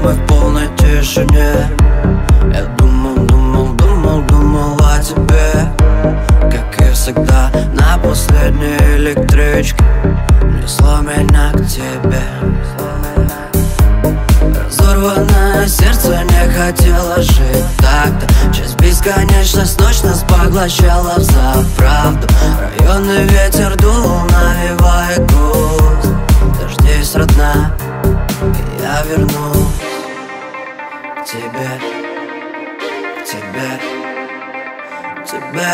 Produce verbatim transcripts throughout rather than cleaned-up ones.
мы в полной тишине. Я думал, думал, думал, думал о тебе, как и всегда на последней электричке. Несло меня к тебе. Разорванное сердце не хотело жить так-то. Через бесконечность ночь нас поглощала взаправду. Районный ветер дул, навевая грусть. Дождись, родная, и я вернусь к тебе, к тебе, к тебе.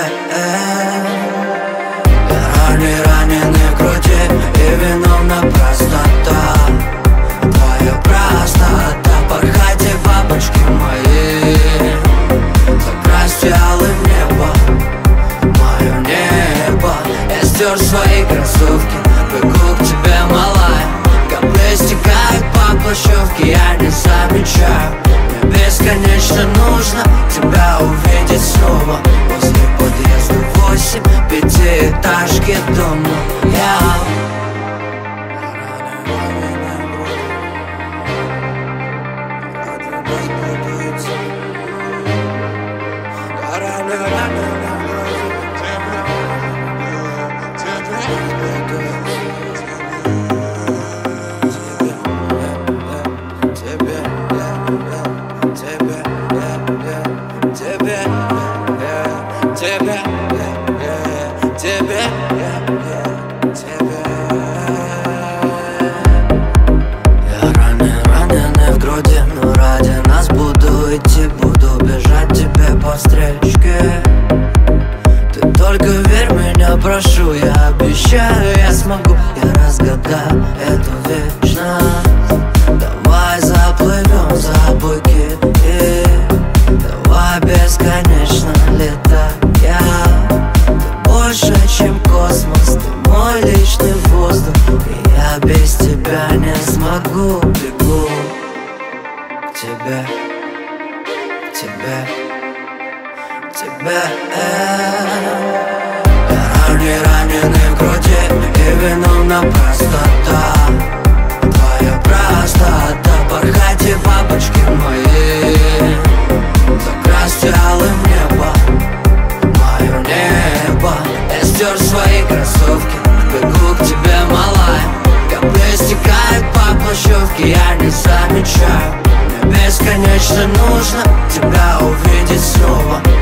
Я ранен, раненый в груди, и виновна простота. Твоя простота, порхайте, бабочки мои, закрасьте алым небо, мое небо. Я стер свои кроссовки, бегу к тебе, малая. Капли стекают по плащевке, я не замечаю. Мне бесконечно нужно тебя увидеть снова. Возле подъезда восемь, пятиэтажки дома. Я прошу, я обещаю, я смогу, я разгадаю эту вечность. Давай заплывем за буки, и давай бесконечно летать. Я ты больше, чем космос, ты мой личный воздух, и я без тебя не смогу. Бегу к тебе, к тебе, к тебе. Не раненый в груди, и виновна простота. Твоя простота, порхайте, бабочки мои, закрасьте алым небо, мое небо. Я стер свои кроссовки, бегу к тебе, малая. Капли стекают по плащевке, я не замечаю. Мне бесконечно нужно тебя увидеть снова.